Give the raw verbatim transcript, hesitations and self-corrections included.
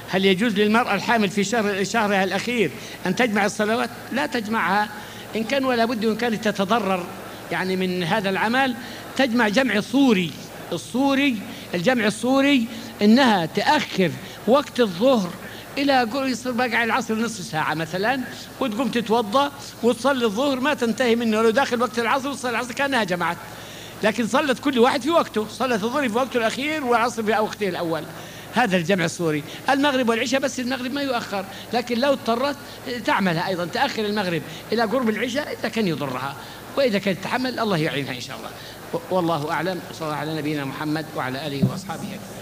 هل يجوز للمرأة الحامل في شهر شهرها الأخير أن تجمع الصلوات؟ لا تجمعها. إن كان ولا بد وإن كانت تتضرر يعني من هذا العمل تجمع جمع صوري. الصوري الجمع الصوري إنها تأخر وقت الظهر إلى يصير باقي العصر نصف ساعة مثلا، وتقوم تتوضأ وتصلي الظهر ما تنتهي منه، لو داخل وقت العصر وتصلي العصر كأنها جمعت، لكن صلت كل واحد في وقته، صلت الظهر في وقته الأخير والعصر في وقته الأول. هذا الجمع الصوري. المغرب والعشاء بس المغرب ما يؤخر، لكن لو اضطرت تعملها أيضا، تأخر المغرب إلى قرب العشاء إذا كان يضرها، وإذا كانت تتحمل الله يعينها إن شاء الله. والله أعلم. صلى الله على نبينا محمد وعلى آله وأصحابه.